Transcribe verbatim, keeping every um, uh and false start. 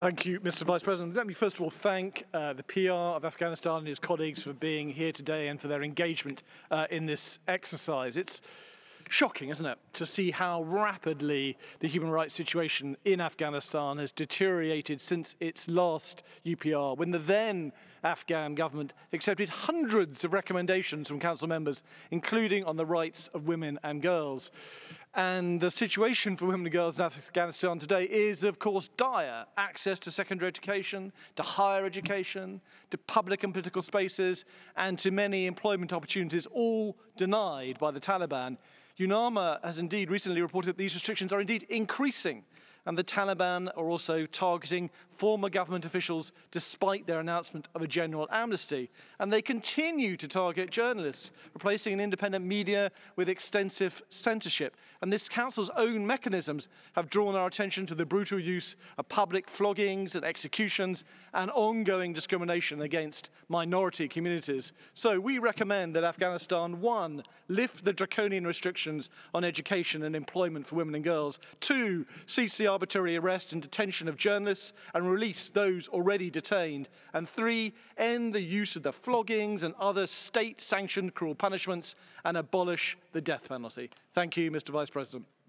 Thank you, Mister Vice President. Let me first of all thank uh, the P R of Afghanistan and his colleagues for being here today and for their engagement uh, in this exercise. It's shocking, isn't it, to see how rapidly the human rights situation in Afghanistan has deteriorated since its last U P R, when the then Afghan government accepted hundreds of recommendations from council members, including on the rights of women and girls. And the situation for women and girls in Afghanistan today is, of course, dire. Access to secondary education, to higher education, to public and political spaces, and to many employment opportunities, all denied by the Taliban. UNAMA has indeed recently reported that these restrictions are indeed increasing, and the Taliban are also targeting former government officials despite their announcement of a general amnesty. And they continue to target journalists, replacing an independent media with extensive censorship. And this council's own mechanisms have drawn our attention to the brutal use of public floggings and executions and ongoing discrimination against minority communities. So we recommend that Afghanistan, one, lift the draconian restrictions on education and employment for women and girls, two, cease the arbitrary arrest and detention of journalists and release those already detained, and three, end the use of the floggings and other state-sanctioned cruel punishments and abolish the death penalty. Thank you, Mister Vice President.